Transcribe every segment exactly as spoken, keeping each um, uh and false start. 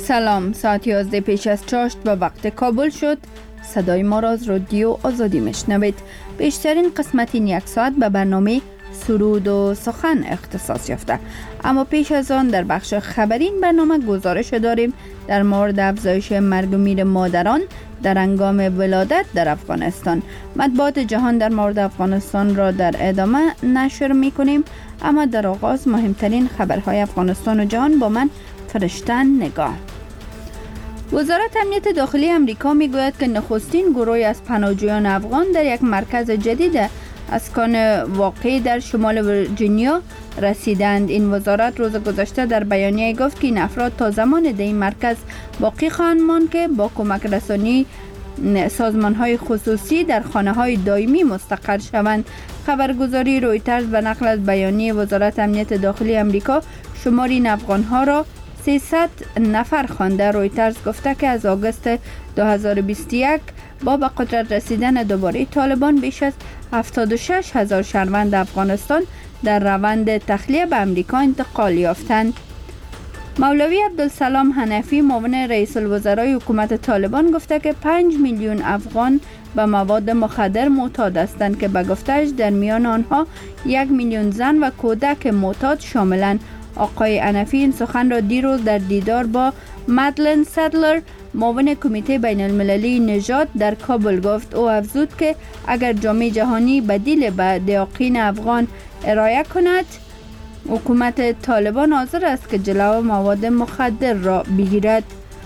سلام، ساعت یازده پیش از چاشت به وقت کابل شد. صدای ما را از رادیو آزادی میشنوید. بیشترین قسمت این یک ساعت به برنامه سرود و سخن اختصاص یافته، اما پیش از آن در بخش خبری این برنامه گزارش داریم در مورد افزایش مرگ و میر مادران در هنگام ولادت در افغانستان. مطبوعات جهان در مورد افغانستان را در ادامه نشر میکنیم، اما در آغاز مهمترین خبرهای افغانستان و جهان با من فرشته نگاه. وزارت امنیت داخلی امریکا میگوید که نخستین گروهی از پناهجویان افغان در یک مرکز جدید اسکان واقع در شمال ویرجینیا رسیدند. این وزارت روز گذشته در بیانیه گفت که این افراد تا زمان در این مرکز باقی خواهند ماند که با کمک رسانی سازمان‌های خصوصی در خانه‌های دائمی مستقر شوند. خبرگزاری رویترز به نقل از بیانیه وزارت امنیت داخلی امریکا شمار این افغان‌ها را سیصد نفر خوانده. رویترز گفته که از آگوست دو هزار و بیست و یک با به قدرت رسیدن دوباره طالبان بیش از هفتاد و شش هزار شهروند افغانستان در روند تخلیه به امریکا انتقال یافتند. مولوی عبدالسلام حنفی معاون رئیس الوزرای حکومت طالبان گفته که پنج میلیون افغان به مواد مخدر معتاد هستند که به گفته‌اش در میان آنها یک میلیون زن و کودک معتاد شاملند. آقای حنفی این سخن را دیروز در دیدار با مدلن سدلر معاون کمیته بین المللی نژاد در کابل گفت. او افزود که اگر جامعه جهانی بدیل به دیاقین افغان ارائه کند، حکومت طالبان حاضر است که جلو مواد مخدر را بگیرد.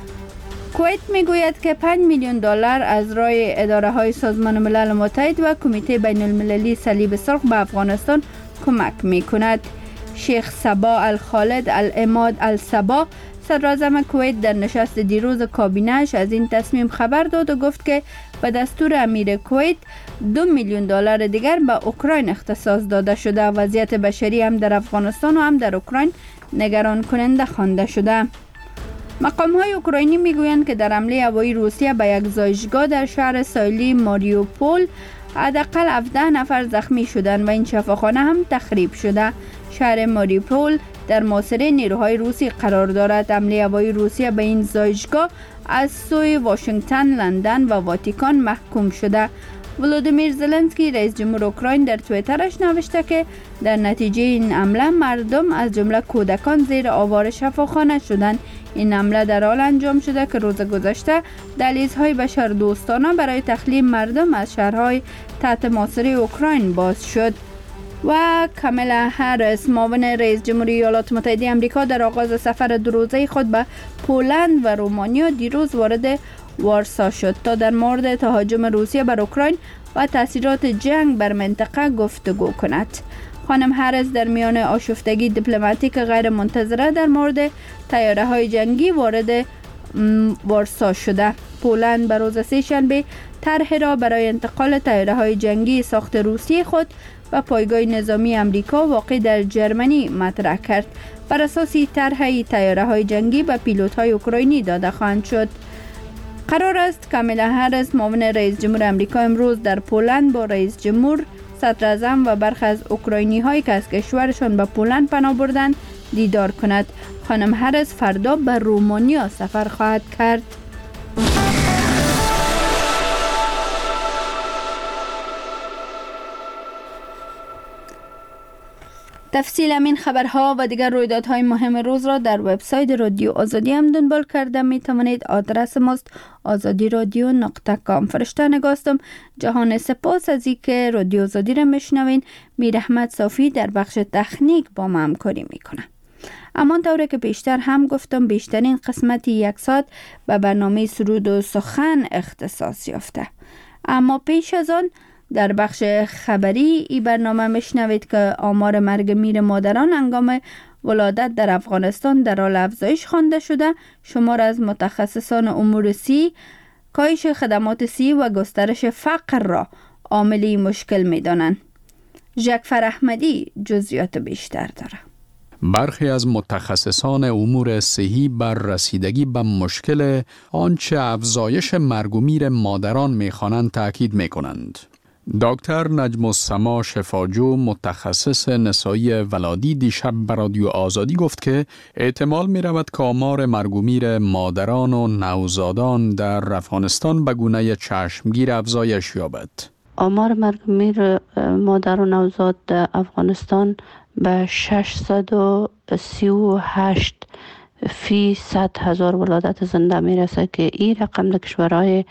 کویت میگوید که پنج میلیون دلار از راه اداره های سازمان ملل متحد و کمیته بین المللی صلیب سرخ به افغانستان کمک می کند. شیخ صبا الخالد العماد الصبا صدراعظم کویت در نشست دیروز کابینه‌اش از این تصمیم خبر داد و گفت که به دستور امیر کویت دو میلیون دلار دیگر به اوکراین اختصاص داده شده. وضعیت بشری هم در افغانستان و هم در اوکراین نگران کننده خوانده شده. مقام‌های اوکراینی میگویند که در حمله هوایی روسیه به یک زایشگاه در شهر ساحلی ماریوپول حداقل هفده نفر زخمی شدند و این شفاخانه هم تخریب شده. شهر ماریوپول در محاصره نیروهای روسی قرار دارد. حمله هوایی روسیه به این زایشگاه از سوی واشنگتن، لندن و واتیکان محکوم شده. ولودیمیر زلنسکی رئیس جمهور اوکراین در توییترش نوشته که در نتیجه این حمله مردم از جمله کودکان زیر آوار شفاخانه شدند. این حمله در حال انجام شده که روز گذشته دهلیزهای بشردوستانه برای تخلیه مردم از شهرهای تحت محاصره اوکراین باز شد. و کاملا هریس معاون رئیس جمهوری ایالات متحده آمریکا در آغاز سفر دو روزه خود به پولند و رومانیا دیروز وارد وارسا شد تا در مورد تهاجم روسیه بر اوکراین و تاثیرات جنگ بر منطقه گفتگو کند. خانم هریس در میان آشفتگی دیپلماتیک غیر منتظره در مورد طیاره های جنگی وارد وارسا شده. پولند به روز سه‌شنبه طرح را برای انتقال طیاره های جنگی ساخت روسیه خود و پایگاه نظامی امریکا واقع در جرمنی مطرح کرد. بر اساس طرح طیاره های جنگی به پیلوت های اوکراینی داده خواهند شد. قرار است کاملا هریس معاون رئیس جمهور امریکا امروز در پولند با رئیس جمهور، صدر اعظم و برخی از اوکراینی هایی که از کشورشان به پولند پناه بردند دیدار کند. خانم هریس فردا به رومانیا سفر خواهد کرد. تفصیل این خبرها و دیگر رویدادهای مهم روز را در وبسایت رادیو آزادی هم دنبال کرده می توانید. آدرس ماست آزادی رادیو نقطه کام. فرشته نگاستم. جهان سپاس از اینکه رادیو آزادی را میشنوین. میر احمد صافی در بخش تکنیک با ما همکاری میکنه. اما طوری که بیشتر هم گفتم، بیشترین قسمتی یک ساعت به برنامه سرود و سخن اختصاص یافته. اما پیش از آن در بخش خبری ای برنامه میشنوید که آمار مرگ میر مادران هنگام ولادت در افغانستان در حال افزایش خوانده شده. شمار از متخصصان امور صحی کاهش خدمات صحی و گسترش فقر را عاملی مشکل میدانند. ژکفر احمدی جزئیات بیشتر داره. برخی از متخصصان امور صحی بر رسیدگی به مشکل آنچه افزایش مرگ و میر مادران می‌خوانند تاکید می‌کنند. دکتر نجم السما شفاجو متخصص نسایی ولادی دیشب به رادیو آزادی گفت که احتمال می رود که آمار مرگ و میر مادران و نوزادان در افغانستان به گونه چشمگیر افزایش یابد. آمار مرگ و میر مادر و نوزاد در افغانستان به ششصد و سی و هشت فی صد هزار ولادت زنده می رسه که این رقم در کشورهای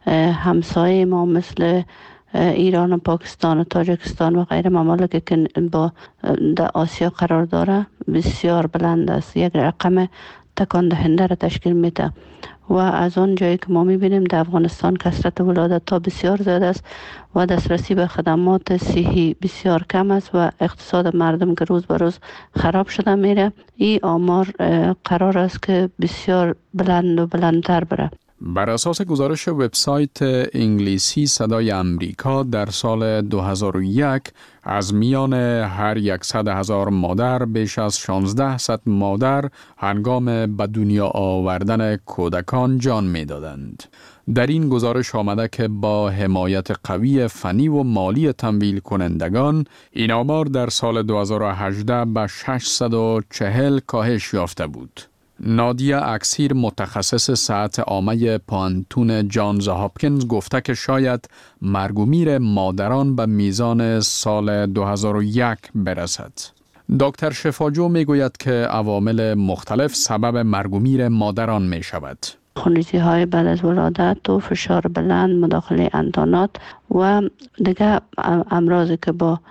همسایه ما مثل ایران و پاکستان و تاجیکستان و غیره ممالک که با در آسیا قرار داره بسیار بلند است. یک رقم تکان دهنده را تشکیل میده و از آن جایی که ما میبینیم در افغانستان کثرت ولادت ها بسیار زیاد است و دسترسی به خدمات صحی بسیار کم است و اقتصاد مردم که روز به روز خراب شده میره. این آمار قرار است که بسیار بلند و بلندتر بره. بر اساس گزارش وبسایت انگلیسی صدای امریکا در سال دو هزار و یک از میان هر صد هزار مادر بیش از شانزده صد مادر هنگام به دنیا آوردن کودکان جان می‌دادند. در این گزارش آمده که با حمایت قوی فنی و مالی تمویل کنندگان این آمار در سال دو هزار و هجده به ششصد و چهل کاهش یافته بود. نادیا اکسیر متخصص صحت عامه پانتون جانز هاپکینز گفته که شاید مرگ و میر مادران به میزان سال دو هزار و یک برسد. دکتر شفاجو می گوید که عوامل مختلف سبب مرگ و میر مادران می شود. خونریزی های بعد از ولادت و فشار بلند، مداخله اندانات و دیگه امراضی که با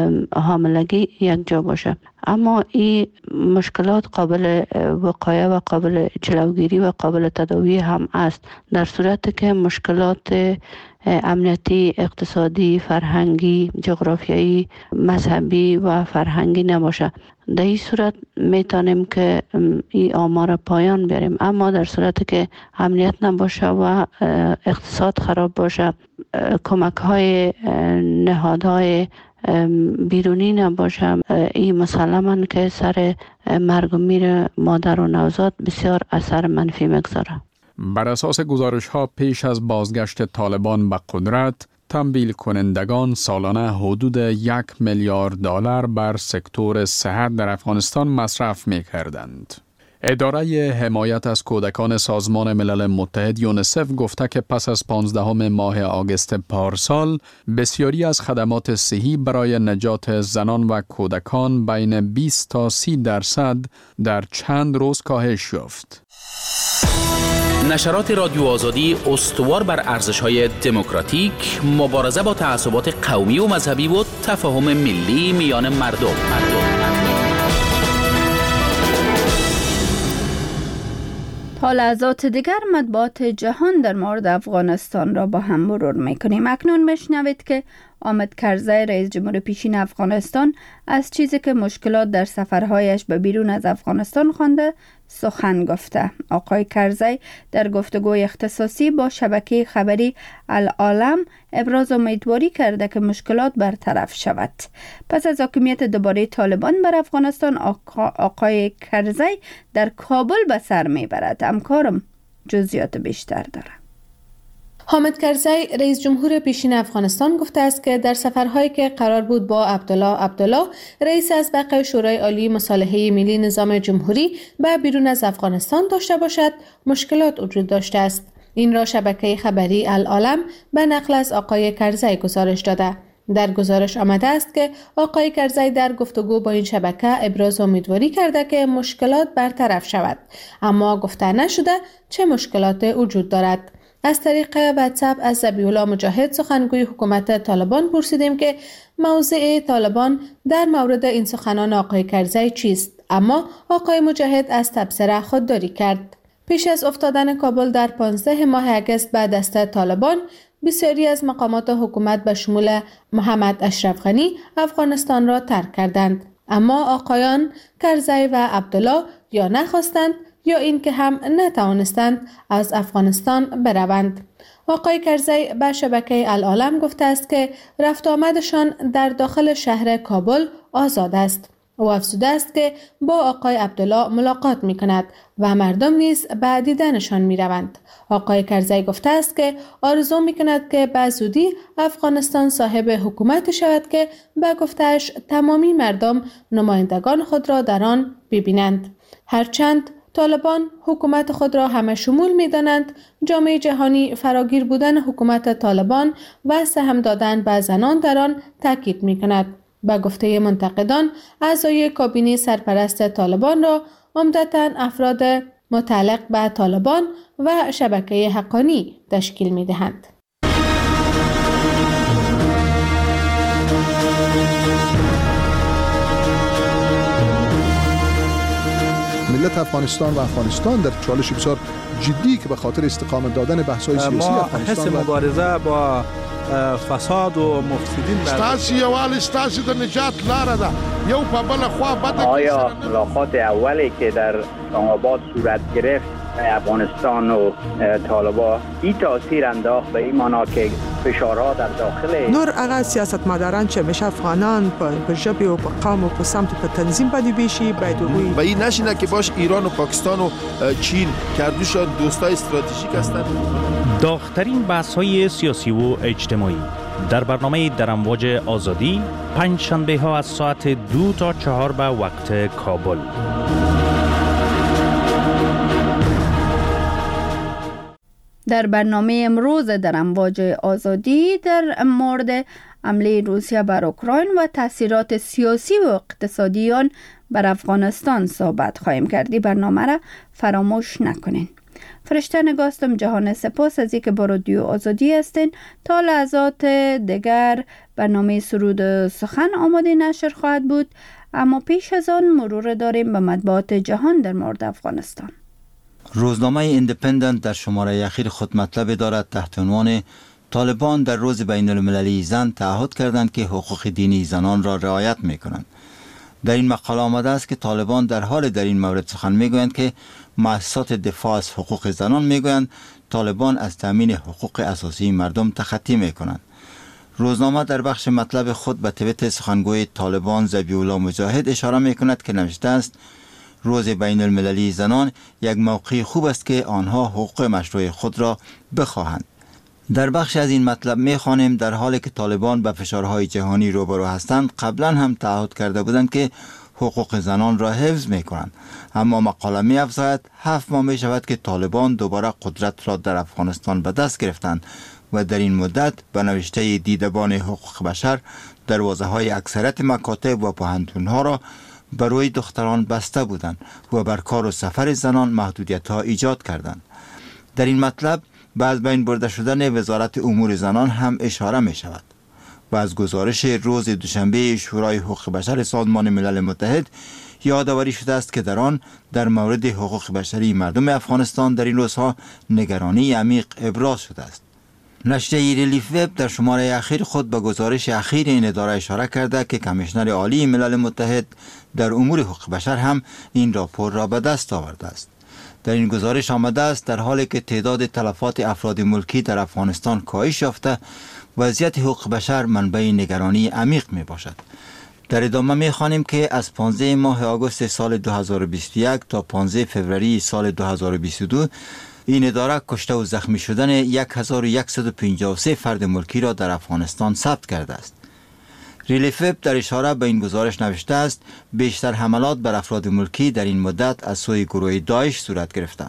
حاملگی یک جا باشه. اما این مشکلات قابل وقایه و قابل جلوگیری و قابل تداوی هم است در صورتی که مشکلات امنیتی، اقتصادی، فرهنگی، جغرافیایی، مذهبی و فرهنگی نباشه. در این صورت میتونیم که این آمار پایان بیاریم. اما در صورتی که امنیت نباشه و اقتصاد خراب باشه، کمک های نهادهای بیرونی نباشه، این مسلماً که سر مرگ و میر مادر و نوزاد بسیار اثر منفی میگذاره. بر اساس گزارش ها پیش از بازگشت طالبان به قدرت، تمویل کنندگان سالانه حدود یک میلیارد دلار بر سکتور صحت در افغانستان مصرف می کردند. اداره حمایت از کودکان سازمان ملل متحد یونیسف گفته که پس از پانزدهم ماه آگوست پارسال بسیاری از خدمات صحی برای نجات زنان و کودکان بین بیست تا سی درصد در چند روز کاهش یافت. نشرات رادیو آزادی استوار بر ارزش‌های دموکراتیک، مبارزه با تعصبات قومی و مذهبی و تفاهم ملی میان مردم. مردم. تا لحظات دیگر مطبوعات جهان در مورد افغانستان را با هم مرور میکنیم. اکنون بشنوید که حامد کرزی رئیس جمهور پیشین افغانستان از چیزی که مشکلات در سفرهایش به بیرون از افغانستان خوانده سخن گفته. آقای کرزی در گفتگوی اختصاصی با شبکه خبری العالم ابراز امیدواری کرده که مشکلات برطرف شود. پس از حاکمیت دوباره طالبان بر افغانستان، آقا آقای کرزی در کابل به سر میبرد. همکارم جزئیات بیشتر داره. حامد کرزی رئیس جمهور پیشین افغانستان گفته است که در سفرهایی که قرار بود با عبدالله عبدالله رئیس اسبق شورای عالی مصالحه ملی نظام جمهوری به بیرون از افغانستان داشته باشد، مشکلات وجود داشته است. این را شبکه خبری العالم به نقل از آقای کرزی گزارش داده. در گزارش آمده است که آقای کرزی در گفتگو با این شبکه ابراز امیدواری کرده که مشکلات برطرف شود، اما گفته نشده چه مشکلات وجود دارد. از طریق واتساپ از ذبیح‌الله مجاهد سخنگوی حکومت طالبان پرسیدیم که موضع طالبان در مورد این سخنان آقای کرزی چیست، اما آقای مجاهد از تبصره خودداری کرد. پیش از افتادن کابل در پانزده ماه آگوست به دست طالبان، بسیاری از مقامات حکومت به شمول محمد اشرف غنی افغانستان را ترک کردند، اما آقایان کرزی و عبدالله یا نخواستند یا این که هم نتوانستند از افغانستان بروند. آقای کرزی به شبکه العالم گفته است که رفت آمدشان در داخل شهر کابل آزاد است. او افزوده است که با آقای عبدالله ملاقات می کند و مردم نیز به دیدنشان می روند. آقای کرزی گفته است که آرزو می کند که به زودی افغانستان صاحب حکومت شود که به گفتهش تمامی مردم نمایندگان خود را در آن ببینند. هرچند طالبان حکومت خود را همه شمول می دانند، جامعه جهانی فراگیر بودن حکومت طالبان و سهم دادن به زنان در آن تاکید می کند. به گفته منتقدان، اعضای کابینه سرپرست طالبان را عمدتاً افراد متعلق به طالبان و شبکه حقانی تشکیل می دهند. ملت افغانستان و افغانستان در چالش بسیار جدی که به خاطر استقامت دادن بحث‌های سیاسی افغانستان حس مبارزه با فساد و مفسدین ستاسي یوال ستاسي د نجات لاره ده یو په بل خوا بده. آیا ملاقات اولی که در اسلام آباد صورت گرفت افغانستان و طالبان این تاثیر انداخت به این معنا که فشارها در داخل نور هغه سیاستمداران چې همیشه افغانان په ژبه او په قوم او په سمت په تنظیم باندې بیشي باید وي و این نشینه که باش ایران و پاکستان و چین کردوشان دوستای استراتژیک هستند. داغ‌ترین بحث‌های سیاسی و اجتماعی در برنامه در امواج آزادی پنج شنبه ها از ساعت دو تا چهار به وقت کابل. در برنامه امروز در امواج آزادی در مورد حمله روسیه بر اوکراین و تاثیرات سیاسی و اقتصادی آن بر افغانستان صحبت خواهیم کردی. برنامه را فراموش نکنین. فرشته نگاستم جهان سپاس از اینکه با رادیو آزادی هستین. تا لحظات دیگر برنامه سرود و سخن آماده نشر خواهد بود، اما پیش از آن مرور داریم به مطبوعات جهان در مورد افغانستان. روزنامه ایندیپندنت در شماره اخیر خود مطلب دارد تحت عنوان طالبان در روز بین المللی زن تعهد کردند که حقوق دینی زنان را رعایت می کنند. در این مقاله آمده است که طالبان در حال در این مورد سخن می گویند که مؤسسات دفاع از حقوق زنان می گویند طالبان از تامین حقوق اساسی مردم تخطی می کنند. روزنامه در بخش مطلب خود به توییت سخنگوی طالبان ذبیح الله مجاهد اشاره می کند که نوشته است روز بین المللی زنان یک موقع خوب است که آنها حقوق مشروع خود را بخواهند. در بخش از این مطلب می خوانیم در حالی که طالبان به فشارهای جهانی روبرو هستند، قبلا هم تعهد کرده بودند که حقوق زنان را حفظ می کنند. اما مقاله می افزاید هفت ماه می شود که طالبان دوباره قدرت را در افغانستان به دست گرفتند و در این مدت به نوشته دیدبان حقوق بشر دروازه های اکثریت مکاتب و پوهنتون‌ها را برای دختران بسته بودند و بر کار و سفر زنان محدودیت ها ایجاد کردند. در این مطلب به از بین برده شدن وزارت امور زنان هم اشاره می شود و از گزارش روز دوشنبه شورای حقوق بشر سازمان ملل متحد یادآوری شده است که در آن در مورد حقوق بشری مردم افغانستان در این روزها نگرانی عمیق ابراز شده است. نشریه ریلیف وب در شماره اخیر خود به گزارش اخیر این اداره اشاره کرده که کمیشنر عالی ملل متحد در امور حقوق بشر هم این راپور را به دست آورده است. در این گزارش آمده است در حالی که تعداد تلفات افراد ملکی در افغانستان کاهش یافته، وضعیت حقوق بشر منبع نگرانی عمیق می باشد. در ادامه می خوانیم که از پانزده ماه آگوست سال دو هزار و بیست و یک تا پانزده فوریه سال دو هزار و بیست و دو این اداره کشته و زخمی شدن یک هزار و صد و پنجاه و سه فرد ملکی را در افغانستان ثبت کرده است. ریلیف وب در اشاره به این گزارش نوشته است بیشتر حملات بر افراد ملکی در این مدت از سوی گروه داعش صورت گرفته.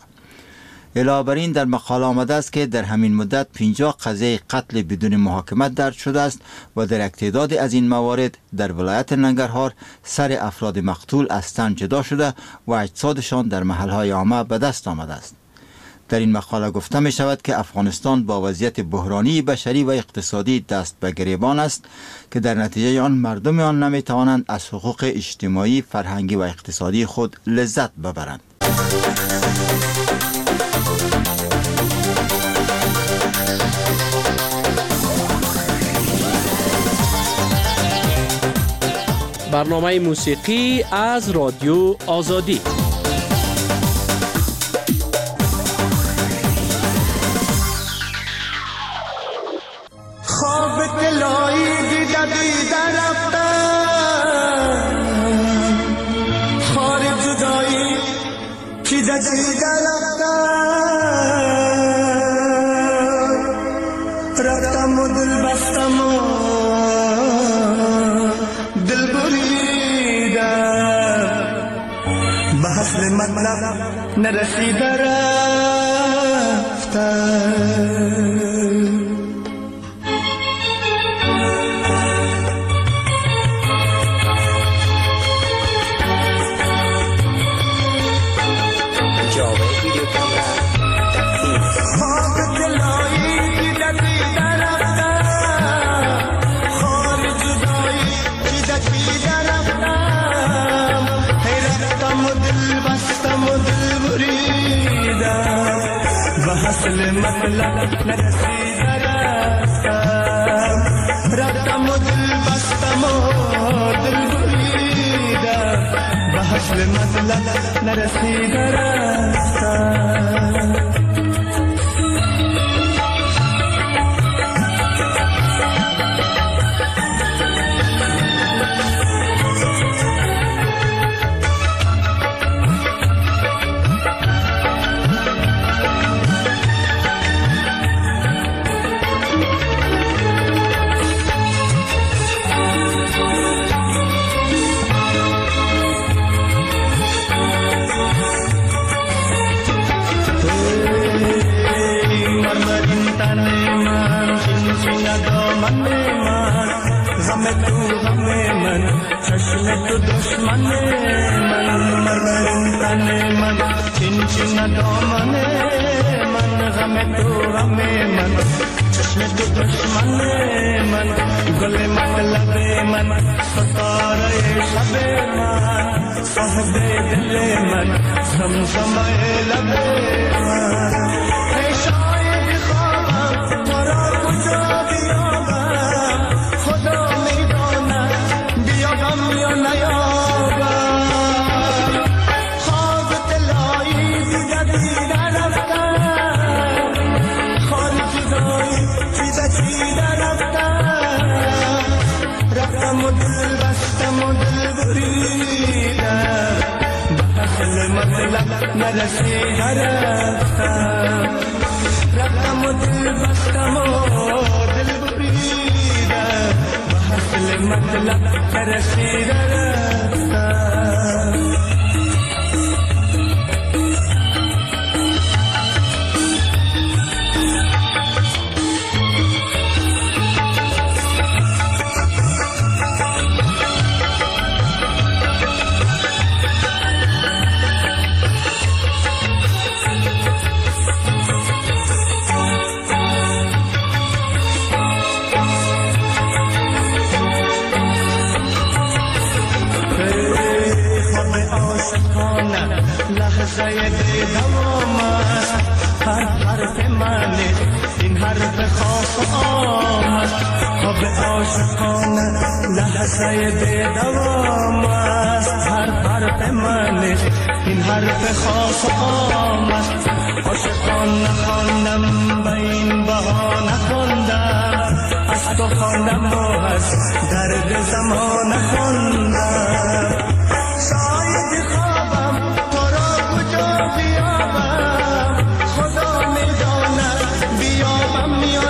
علاوه بر این در مقاله آمده است که در همین مدت پنجاه قضیه قتل بدون محاکمه درج شده است و در یک تعداد از این موارد در ولایت ننگرهار سر افراد مقتول از تن جدا شده و اجسادشان در محلهای عامه به دست آمده است. در این مقاله گفته می شود که افغانستان با وضعیت بحرانی بشری و اقتصادی دست به گریبان است که در نتیجه آن مردم آن نمی توانند از حقوق اجتماعی، فرهنگی و اقتصادی خود لذت ببرند. برنامه موسیقی از رادیو آزادی. خواب دلایی دیده دیده رفتم اصل مطلب نرسیده رفتن. اصل مطلب نرسیده رفتم، رفتم و دل بستم و دل بریدم، به اصل مطلب نرسیده رفتم. چشم تو دشمن من، مرمرین تن من، چین چین دامن من، غم تو غم من، چشم تو دشمن من، گل مطلب من، ستاره شب من، صاحب دل من، زمزمه لب من. ای شاید خوابم تو را کجا بیابم، خدا یا نیابم. خواب دلایی دیده دیده رفتم، خال جدایی چیده چیده رفتم، رفتم و دل بستم و دل بریدم، به اصل مطلب نرسیده رفتم، رفتم و دل بستم و دل بریدم، اصل مطلب نرسیده رفتم. لحظه دوام است، هر حرف من این حرف خاص عام است. خواب عاشقانه لحظه دوام است، هر حرف من این حرف خاص عام است. عاشقان نخواندم به این بهانه خواندم، از تو خواندم و از درد زمانه خواندم. شاید خوابم تو را کجا بیابم، خدا میداند بیابم یا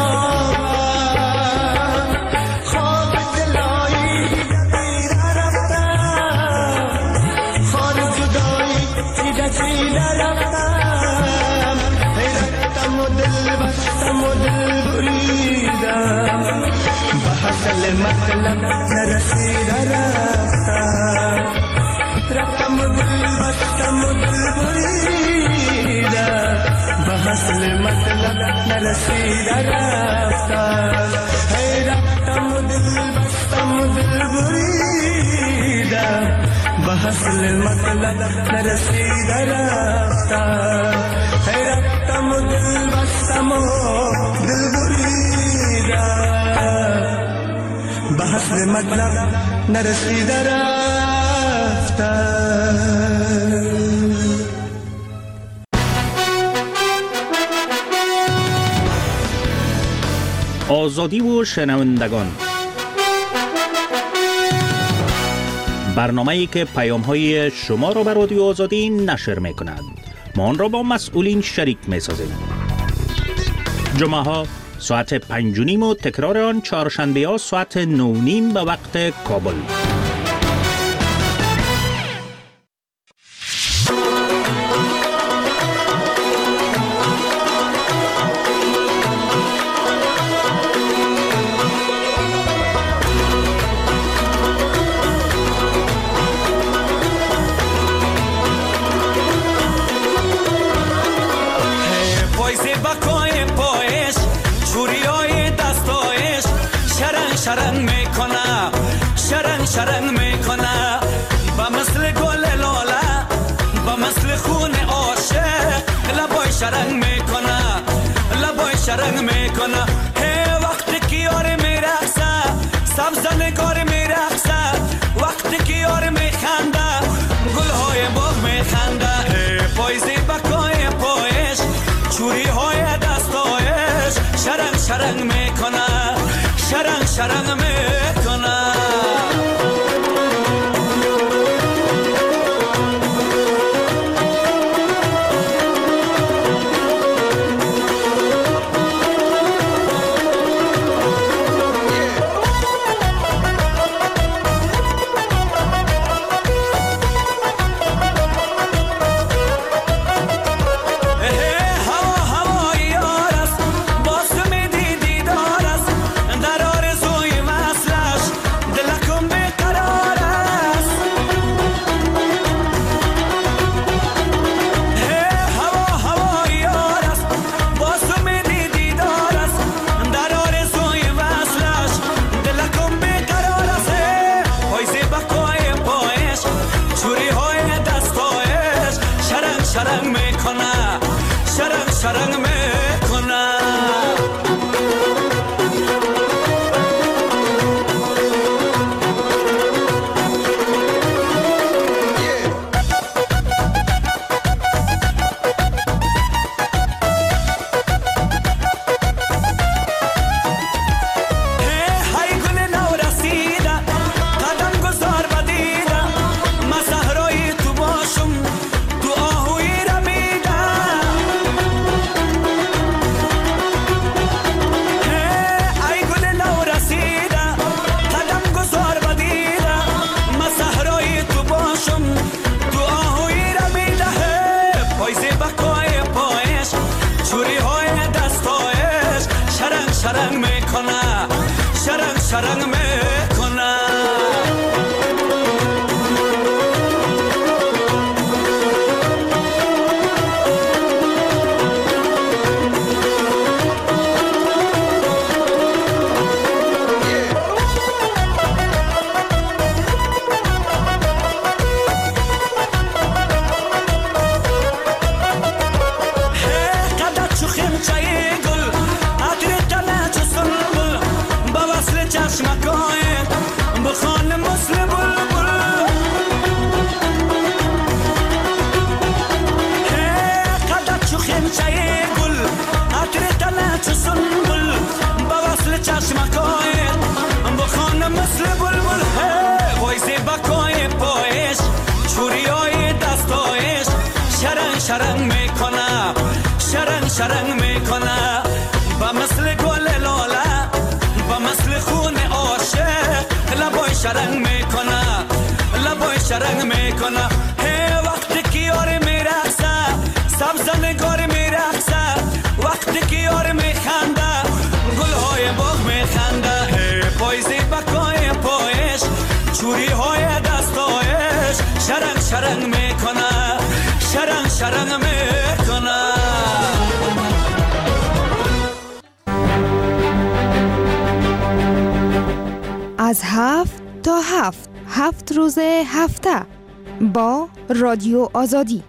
نیابم. خواب دلایی دیده رفتم، خار جدایی چیده چیده رفتم، رفتم و دل بستم و دل بریدم، به اصل مطلب نرسیده رفتم، رفتم و دل بستم و دل بریدم، به اصل مطلب نرسیده رفتم. هی رفتم و دل بستم و دل بریدم، به اصل مطلب نرسیده رفتم. هی رفتم و دل بستم و دل بریدم، به اصل مطلب نرسیده رفتم. آزادی و شنوندگان، برنامه‌ای که پیام‌های شما را به رادیو آزادی نشر می‌کند. ما آن را با مسئولین شریک می‌سازیم. جمعه‌ها ساعت پنج و نیم و تکرار آن چهارشنبه‌ها ساعت نه و نیم به وقت کابل. میکنه شرنگ شرنگ میکنه با مثل گل لاله با مثل خون عاشق لبای شرنگ میکنه لبای شرنگ میکنه هی وقتی که یار میرقصه سبز نگار میرقصه وقتی که یار میخنده گلهای باغ میخنده پایزی بکای پایش چوری های دستایش شرنگ شرنگ میکنه شرنگ شرنگ میکنه شرنگ میکنه شرنگ شرنگ میکنه شرنگ میکنه شرنگ شرنگ میکنه شرنگ میکنه شرنگ شرنگ میکنه با مثل گل لاله با مثل خون عاشق لبای شرنگ میکنه لبای شرنگ میکنه هی وقتی که یار میرقصه سبز نگار میرقصه وقتی که یار میخنده گلهای باغ میخنده هی پایزی بکای پایش چوری های دستایش شرنگ شرنگ میکنه شرنگ شرنگ میکنه از هفت تا هفت هفت روز هفته با رادیو آزادی.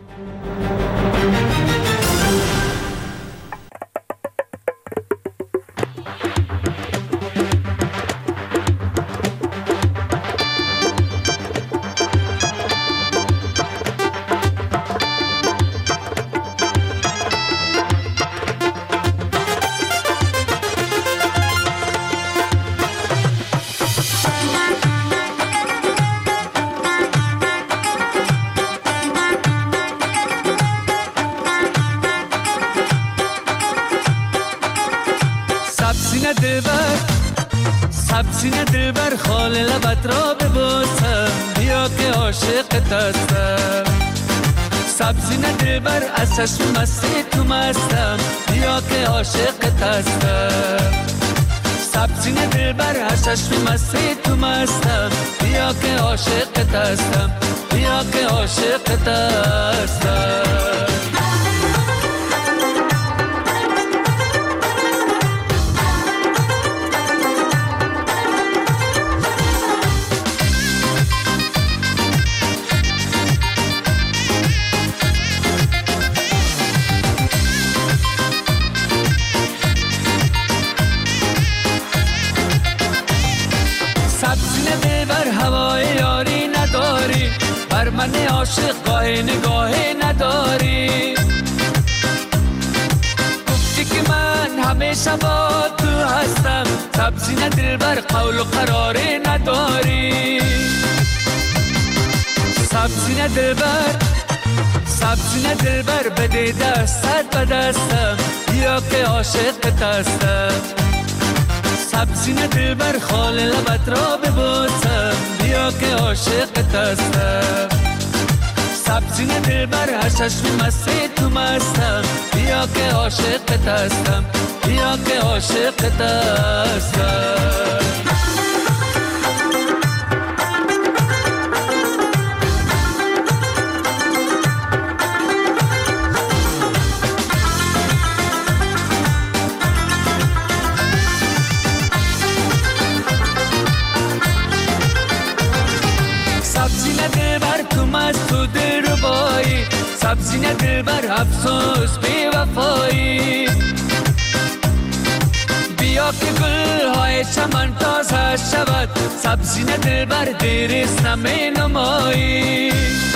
سینه دلبر خال لبت را ببوسم بیا که عاشقت هستم سبزینه دلبر از چشم مستی تو مستم بیا که عاشقت هستم سبزینه دلبر از چشم مستی تو مستم بیا که عاشقت هستم بیا که عاشقت هستم سبزینه دلبر هوای یاری نداری، بر من عاشق گاه نگاهی نداری. گفتی که من همیشه با تو هستم، سبزینه دلبر قول و قراری نداری. سبزینه دلبر سبزینه دلبر بده دستت به دستم، بیا که عاشقت هستم. سبزینه دلبر خال لبت را ببوسم، بیا که عاشقت هستم. سبزینه دلبر هر چشم مستی تو مستم، بیا که عاشقت هستم، بیا که عاشقت هستم. سبزینه دلبر تو مست تو دل ربایی، سبزینه دلبر افسوس بی وفایی. بیا که گل های چمن تازه شود، سبزینه دلبر دیریست نمی نمایی.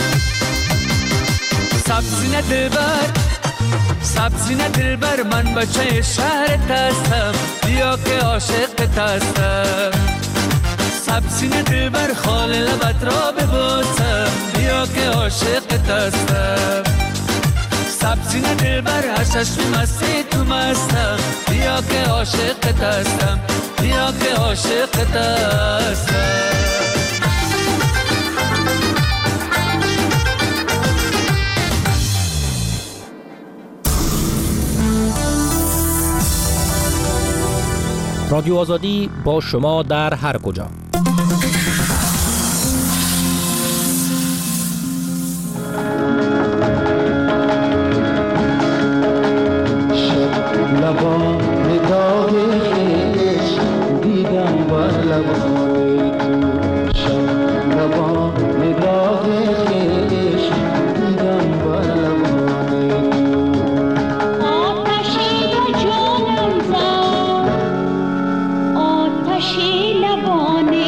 سبزینه دلبر سبزینه دلبر من بچه شهرت هستم، بیا که عاشقت هستم. سبزینه دلبر خال لبت را ببوسم، بیا که عاشقت هستم. سبزینه دلبر هر چشم مستی تو مستم، بیا که عاشقت هستم، بیا که عاشقت هستم. رادیو آزادی با شما در هر کجا. لبان داغ خویش دیدم بر لبان تو، شب لبان داغ خویش دیدم بر لبان تو. آتشی به جانم زد، آتشی لبان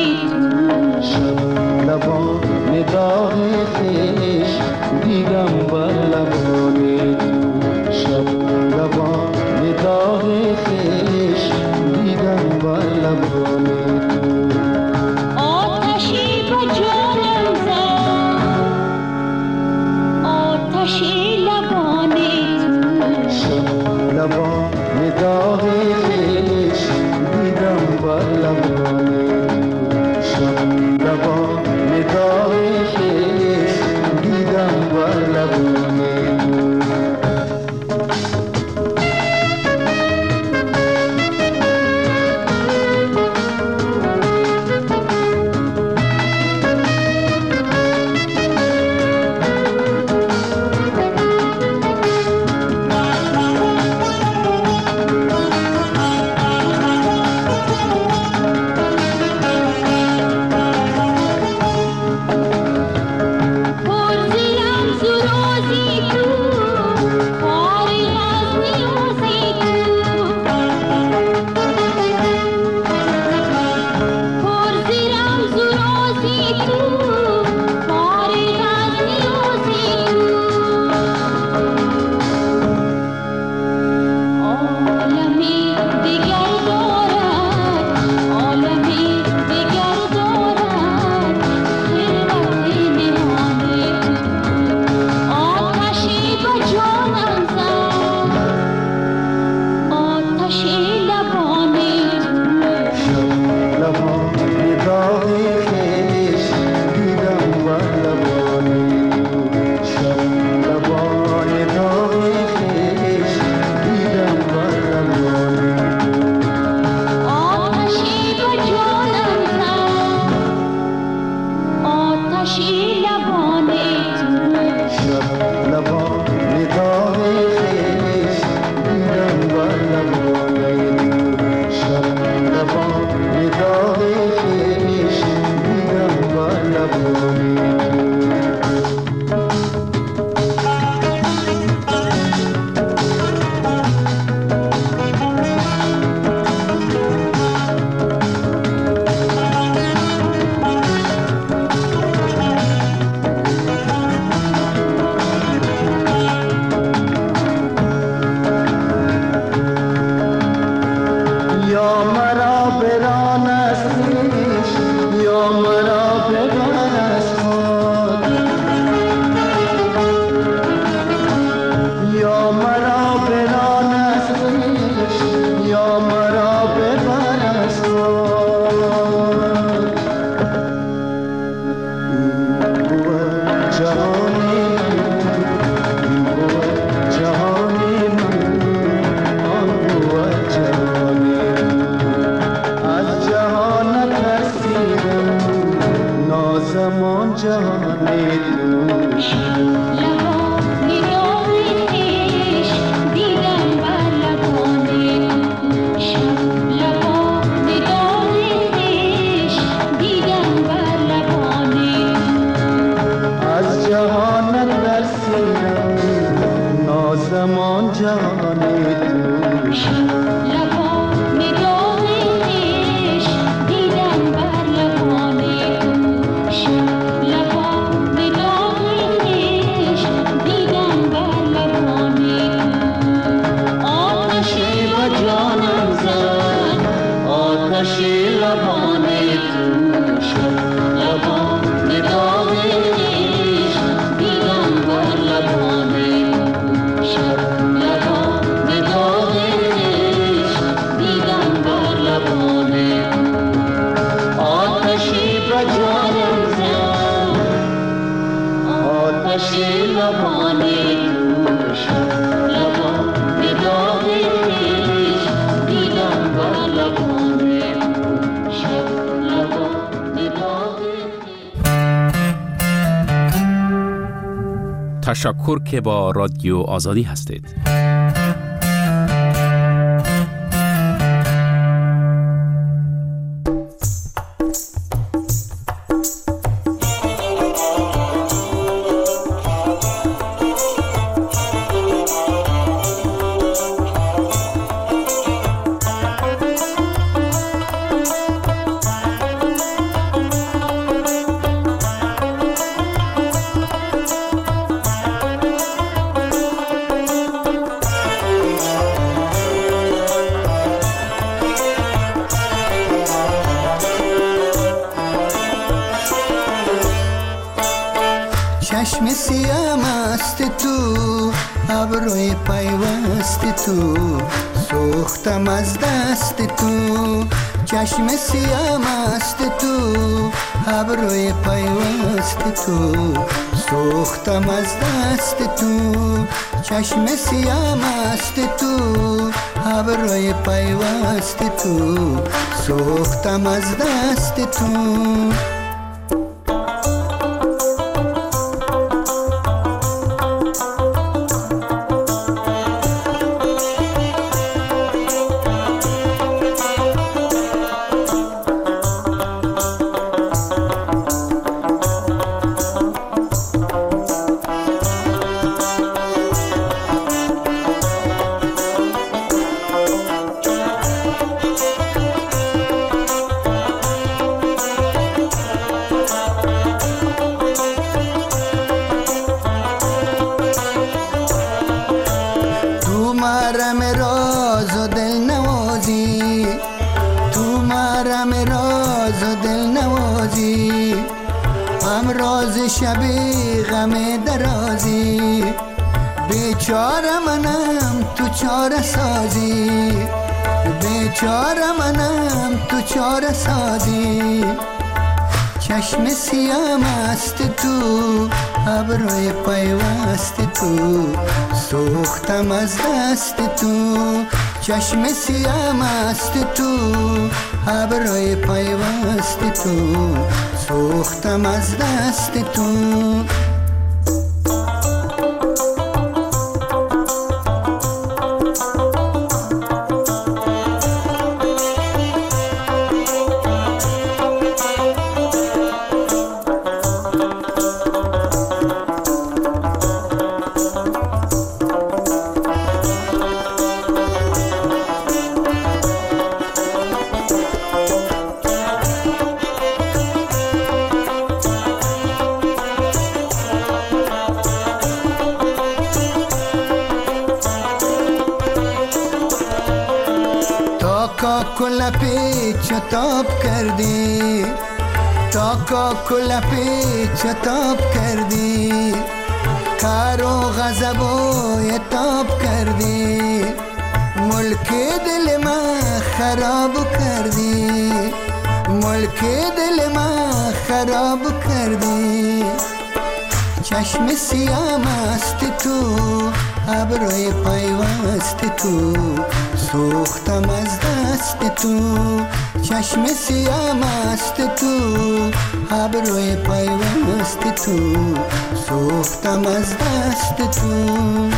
زمان جهان دوش زمان جهان دوش لبان نگاه عشق دیدم بر لبان دوش لبان نگاه عشق دیدم بر لبان دوش آتشی و جانم زد آتشی لبان دوش لبان نگاه عشق دیدم بر لبان تشکر که با رادیو آزادی هستید. چشم سیام است تو ابروی پیوست تو سوختم از دست تو چشم سیام است تو ابروی پیوست تو سوختم از دست تو چشم سیام است تو ابروی پیوست تو سوختم از دست تو شبی غم درازی بیچاره منم تو چاره سازی بیچاره منم تو چاره سازی چشم سیام است تو ابروی پیوست تو سوختم از دست تو چشم سیام است تو ابروی پیوست تو سوختم از دست تو کل پیچ تاب کردی تا کا کل پیچ تاب کردی کار و غضب و تاب کردی ملک دل ما خراب کردی ملک دل ما خراب کردی چشم سیام است تو ابروی پیوست تو سوختم از دست تو چشم سیام است تو ابروی پیوست تو سوختم از دست تو.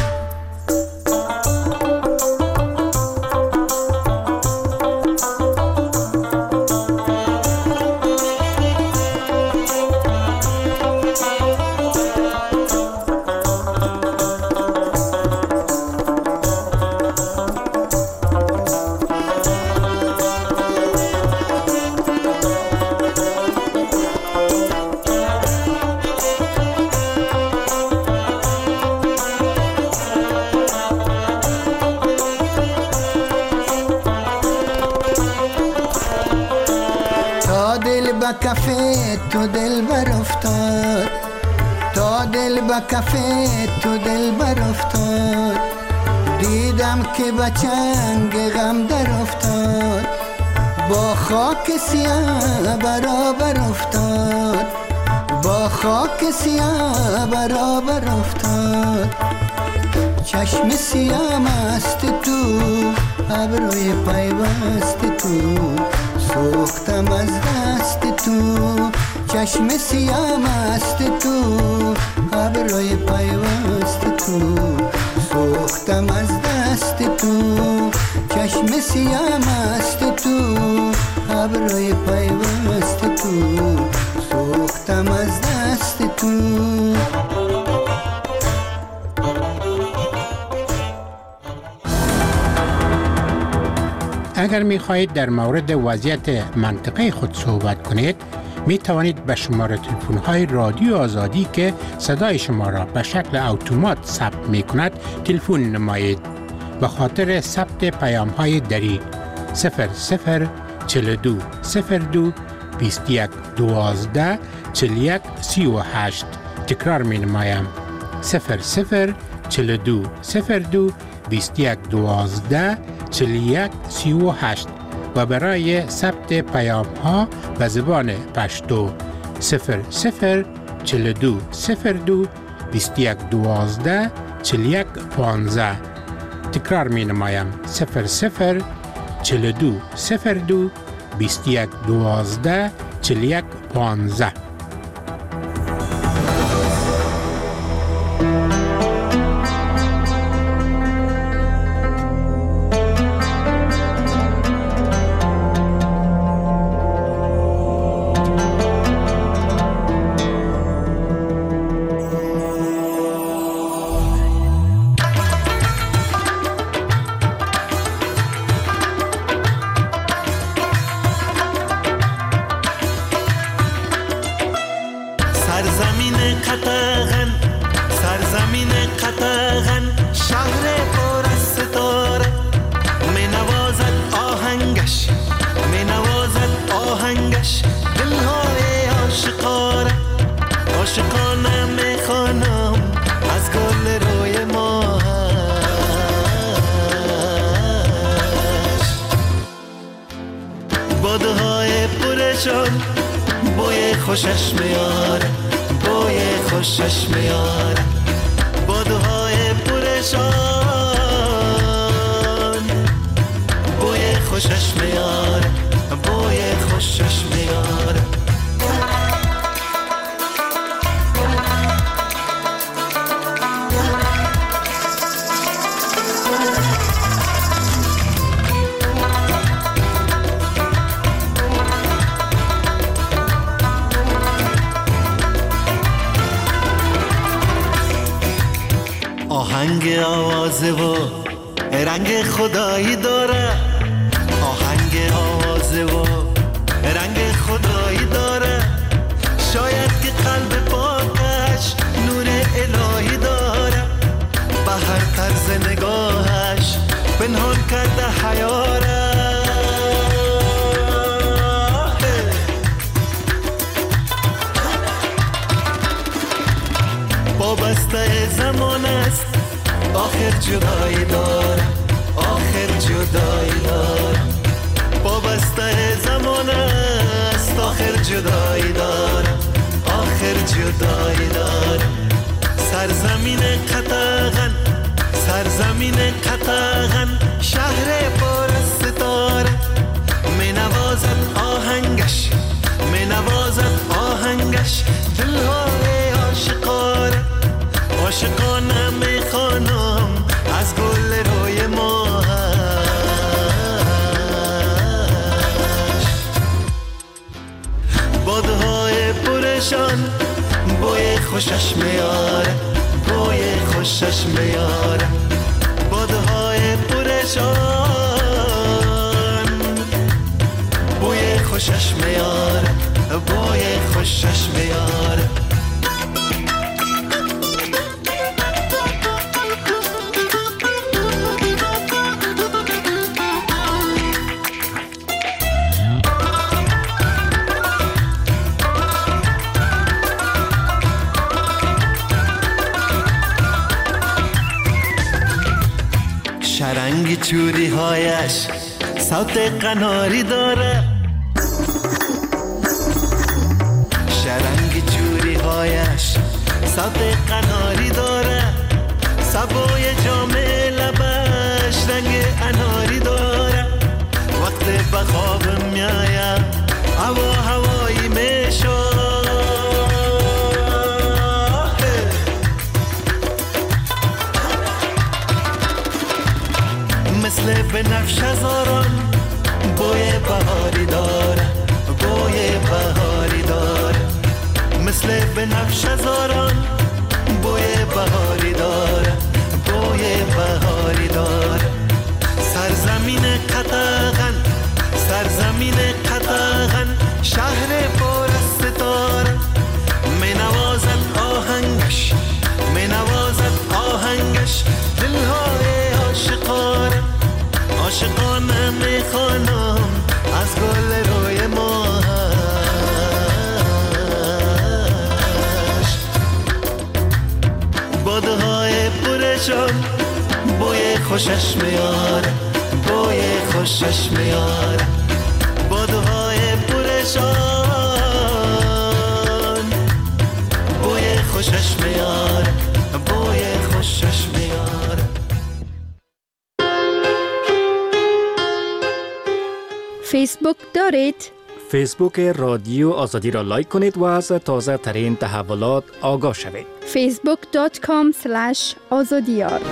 کفه تو دل بر افتاد، تا دل با کفه تو دل بر افتاد، دیدم که با چنگ غم در افتاد، با خاک سیاه برابر افتاد، با خاک سیاه برابر افتاد. چشم سیاه مست تو ابروی پیوست تو سوختم از دست تو. چشم سیاه مست تو ابروی پیوست تو سوختم از دست تو. چشم سیاه مست تو ابروی پیوست تو سوختم از دست تو. اگر می خواهید در مورد وضعیت منطقه خود صحبت کنید، می توانید به شماره تلفن های رادیو آزادی که صدای شما را به شکل اتومات ثبت می کند تلفن نمایید. به خاطر ثبت پیام های دری صفر صفر چهل و دو صفر دو بیست و یک دوازده چهل و یک سی و هشت. تکرار می نمایم صفر صفر چهل و دو صفر دو بیست و یک دوازده چهل و یک سی و هشت و برای ثبت پیام ها به زبان پشتو صفر صفر چهل و دو صفر دو بیست و یک دوازده چهل و یک پانزده. تکرار می نمایم صفر صفر چهل و دو صفر دو بیست و یک دوازده چهل و یک پانزده. بوی خوشش میاره، بوی خوشش میاره، بادوهای پرشان بوی خوشش میاره، بوی خوشش میاره. آهنگ آوازه و رنگ خدایی داره، آهنگ آوازه و رنگ خدایی داره، شاید که قلب پاکش نور الهی داره، به هر طرز نگاهش پنهان کرده حیاره. وابسته زمان است، آخر جدایی داره، آخر جدایی داره، وابسته زمان است، آخر جدایی داره، آخر جدایی داره. سرزمین قطغن، سرزمین قطغن، شهر پر از ستاره، می نوازد آهنگش، می نوازد آهنگش، آهنگش دلهای عاشقانه عاشقانه میخوانم از گل روی ماهش بادهای پرشان بوی خوشش میاره بوی خوشش میاره بادهای پرشان بوی خوشش میاره بوی خوشش میاره شرنگ چوری هایش صوت قناری داره شرنگ چوری هایش صوت قناری داره سبوی جام لبش رنگ اناری داره وقت بخواب میایم هوا هوایی میشه مثل بنفش هزاران بوی بهاری داره بوی بهاری داره مثل بنفش هزاران بوی بهاری داره بوی بهاری داره سرزمین قطغن سرزمین قطغن شهر پر از ستاره می نوازد آهنگش می نوازد آهنگش دلهای عاشقانه عاشقانه میخوانم از گل روی ماهش بادهای پرشان بوی خوشش میاره بوی خوشش میاره بادهای پرشان بوی خوشش میاره بوی خوشش میاره فیسبوک دارید؟ فیسبوک رادیو آزادی را لایک کنید و از تازه ترین تحولات آگاه شوید. فیسبوک دات کام اسلش آزادیار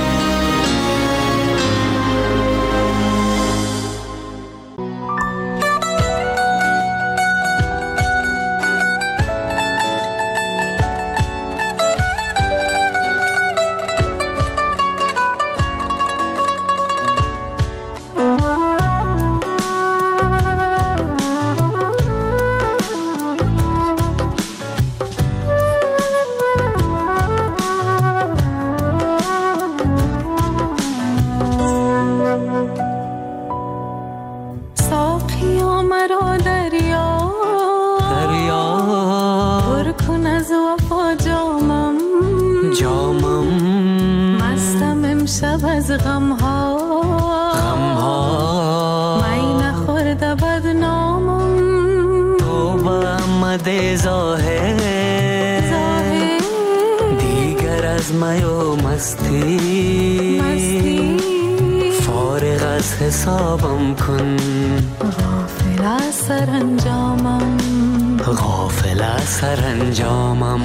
حسابم کن غافل از سرانجامم غافل از سرانجامم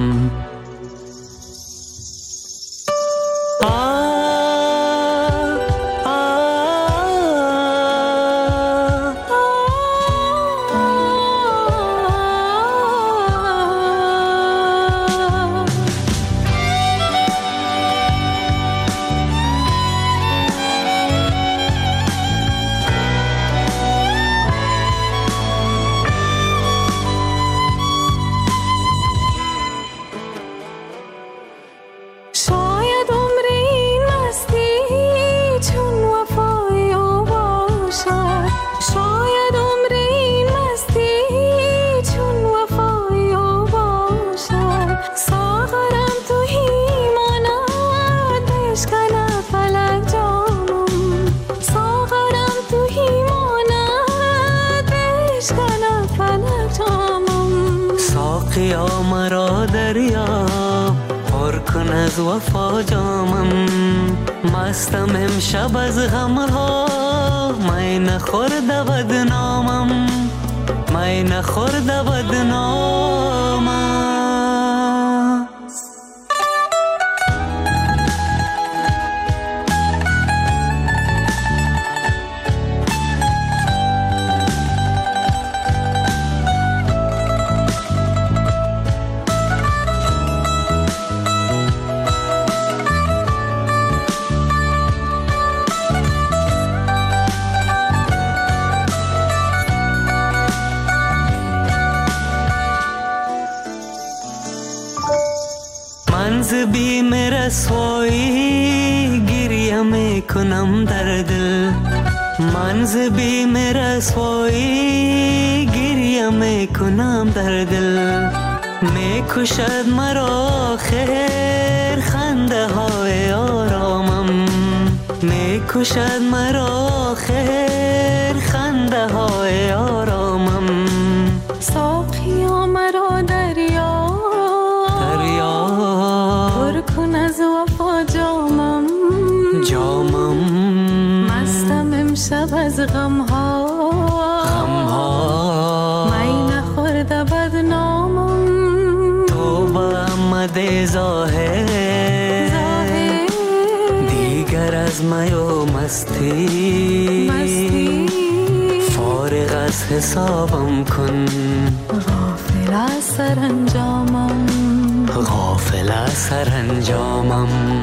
ساقیا مرا دریا پر کن از وفا جامم مستم امشب از غمها می نخورد بدنامم می نخورد بدنامم منز بیم رسوایی گریه میکنم در دل منز بیم رسوایی گریه میکنم در دل میکشد مرا خیر خنده های آرامم میکشد مرا خیر خنده های آرامم ساقیا مرا دریا دریا پر کن از وفا جامم جامم مستم امشب از غم ها غم ها می نخورده بدنامم تو با آمده ظاهر دیگر از می و مستی مستی فارغ از حسابم کن غافل از سرانجامم غافل از سرانجامم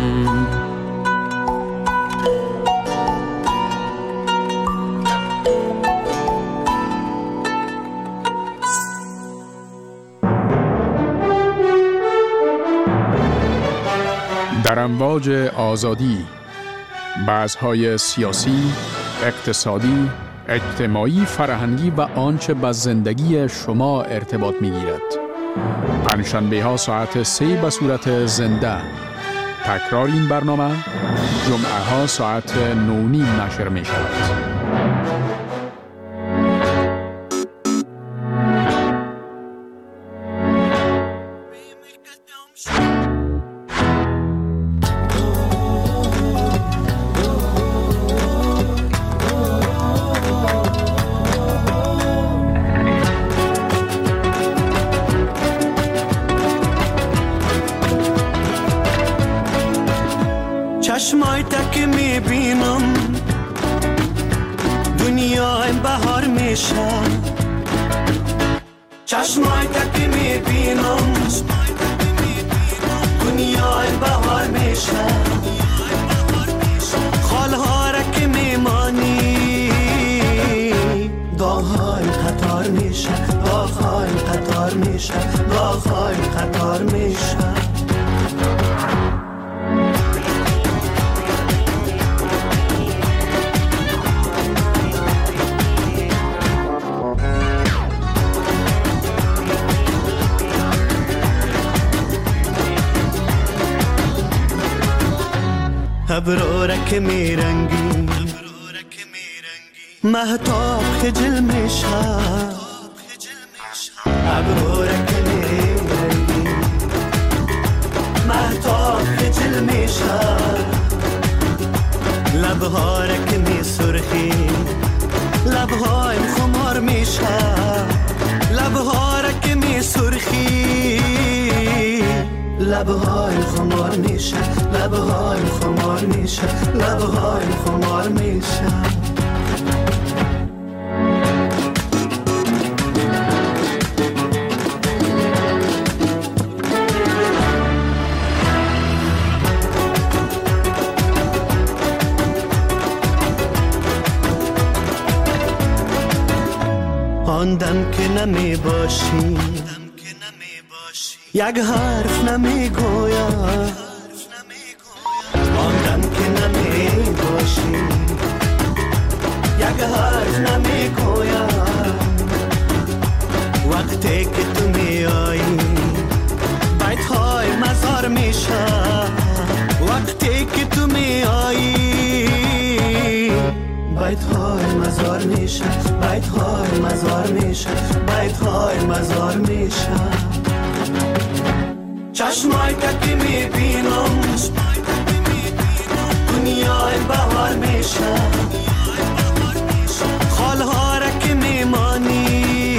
در امواج آزادی بحث‌های سیاسی، اقتصادی، اجتماعی، فرهنگی و آنچه به زندگی شما ارتباط می‌گیرد. پنجشنبه ها ساعت سه به صورت زنده. تکرار این برنامه جمعه ها ساعت نو نیم نشر می شود. چشمای تک میبینم دنیا این بهار میشه چشمای تک میبینم دنیا این بهار میشه خالها را که میمانی داغهای قطار میشه داغهای قطار میشه داغهای قطار میشه ابرو که میرنگی مهتاب خجل میشه ابرو که میرنگی مهتاب خجل میشه لبها را که میسرخی لبهای خمار میشه لبها را که میسرخی لبهای خمار میشه لبهای خمار میشه لبهای خمار میشه آن دم که نمی باشی یک حرف نمی گویم آن دم که نمی باشی یک حرف نمی گویم وقتی که تو می آیی بیت های مزار میشه وقتی که تو می آیی بیت های مزار میشه بیت های مزار میشه بیت های مزار میشه چشمای تکی میبینم دنیا این بهار میشه خالها را که میمانی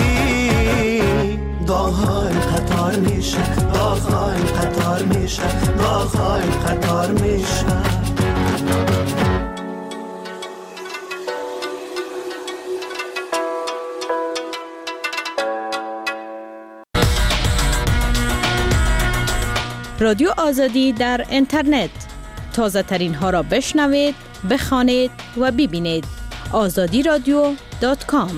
داغهای قطار میشه داغهای قطار میشه داغهای قطار میشه رادیو آزادی در اینترنت تازه ترین ها را بشنوید، بخوانید و ببینید. آزادی رادیو دات کام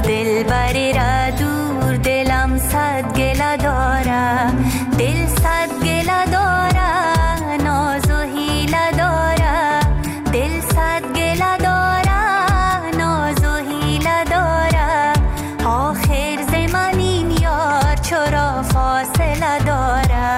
دل بری را دور دلم صد گله داره دل صد گله داره ناز و حیله داره دل صد گله داره ناز و حیله داره آخر ز من این یار چرا فاصله داره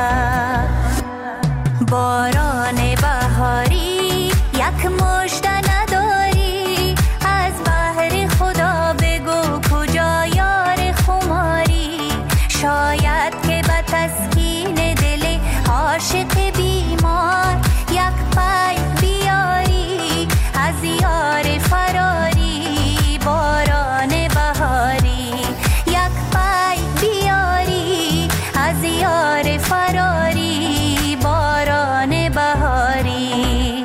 باران بهاری یک مژده نداری از بحر خدا بگو کجا یار خماری شاید که به تسکین دل عاشق بیمار یک پای بیاری از یار فراری باران بهاری یک پای بیاری از یار فراری باران بهاری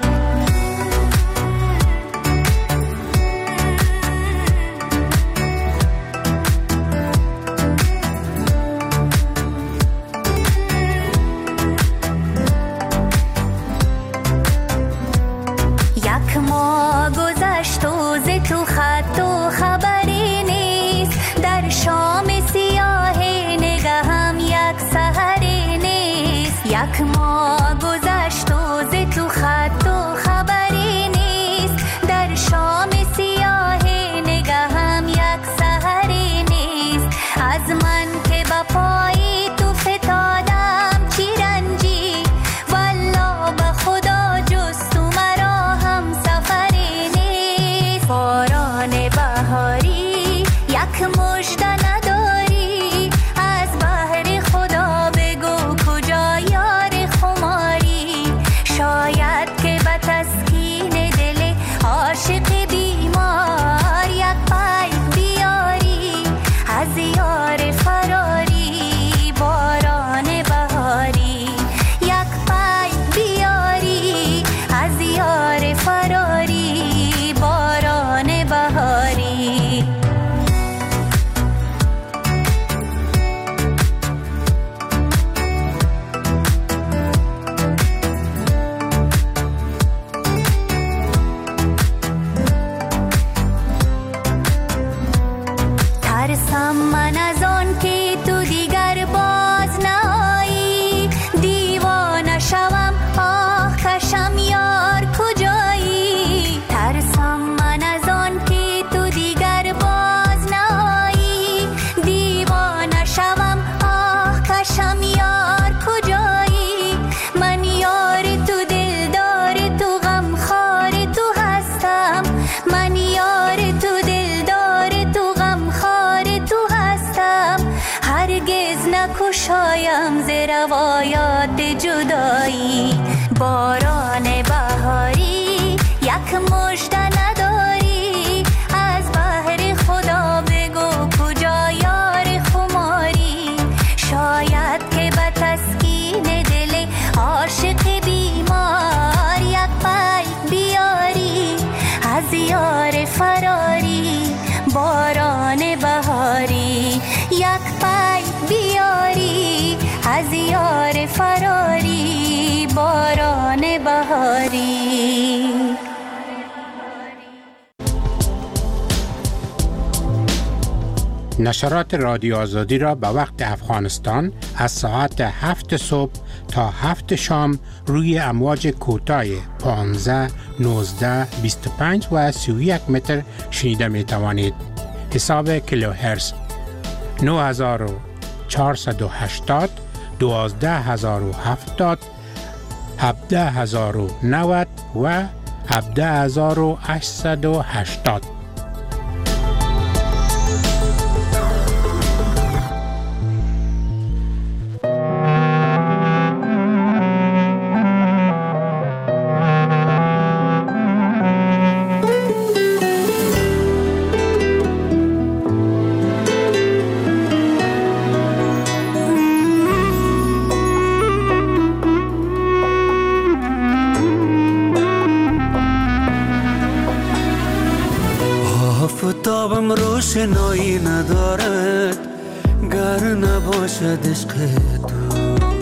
یک ماه گذشت و ز تو خط و خبری نیست در شام سیاه نگهم یک سحری نیست یک ماه گذشت و ز تو خط و خبری نیست در شام سیاه نگهم یک سحری نیست از من که با پای تو فتادم چی رنجی والله به خدا جز تو مرا هم سفری نیست باران بهاری یک مژده نداری از بحر خدا بگو کجا یار خماری شاید که به تسکین دل عاشق بیمار یک پای بیاری از یار فراری باران بهاری یک پای بیاری از یار فراری باران بهاری ترسم من از آن که تو دیگر باز نهایی دیوانه شوم آه کشم یار کجایی ترسم من از آن که تو دیگر باز نهایی دیوانه شوم آه کشم یار کجایی من یار تو دلدار تو غمخوار تو هستم من یار تو دلدار تو غمخوار تو هستم هرگز نکشایم ز روایات جدایی باران بهاری یک مژده نداری از بحر خدا بگو کجا یار خماری شاید که به تسکین دل عاشق بیمار یک پای بیاری از یار فراری باران بهاری یک پای بیاری از یار فراری باران بهاری نشرات رادیو آزادی را به وقت افغانستان از ساعت هفت صبح تا هفت شام روی امواج کوتاه پانزده، نوزده، بیست و پنج و سی و یک متر شنیده می توانید. حساب کیلوهرتز نه هزار و چهارصد و هشتاد، دوازده هزار و هفتاد، هفده هزار و نود و هفده هزار و هشتصد و هشتاد. آفتابم روشنایی ندارد گر نباشد عشق تو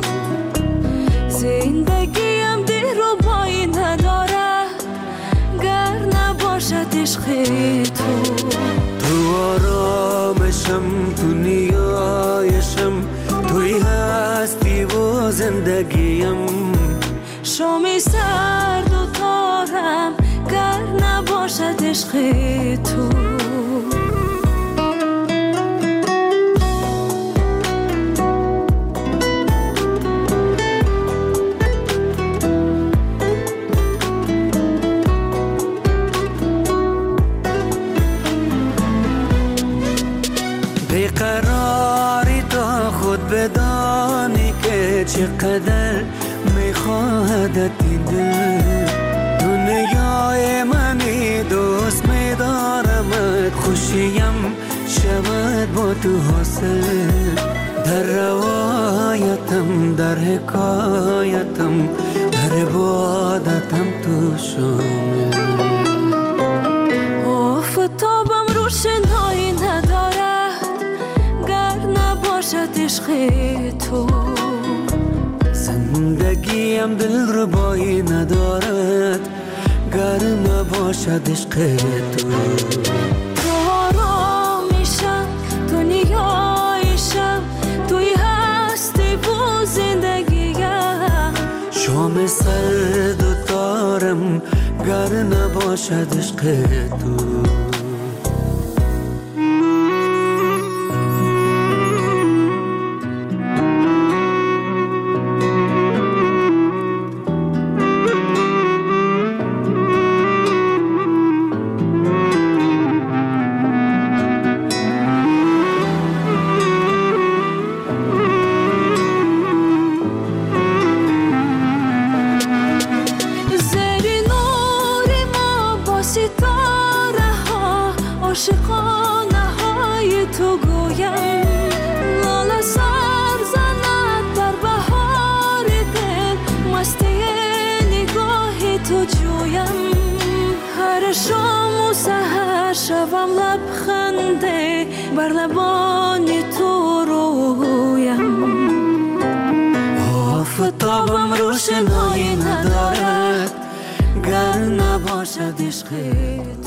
زندگیم دیر و پایی ندارد گر نباشد عشق تو تو آرام باشم دنیایشم توی هستی و زندگیم شامی سرد و تارم گر نباشد عشق تو بیقراری تا خود بدانی که چقدر میخواهدت این دل دنیای منی دوست میدارمت خوشیم شود با تو حاصل در روایتم در حکایتم در عبادتم تو شامل آفتابم روشنایی ندارد گر نباشد عشق تو زندگیم دل ربایی ندارد گر نباشد عشق تو تو آرامیشم دنیایشم توی هستی و زندگیم شام سرد و تارم گر نباشد عشق تو عاشقانه های تو گویم لاله سر زند در بهار دل مستی نگاه تو جویم هر شام و سحر شوم لبخنده بر لبان تو رویم آفتابم روشنایی ندارد گر نباشد عشق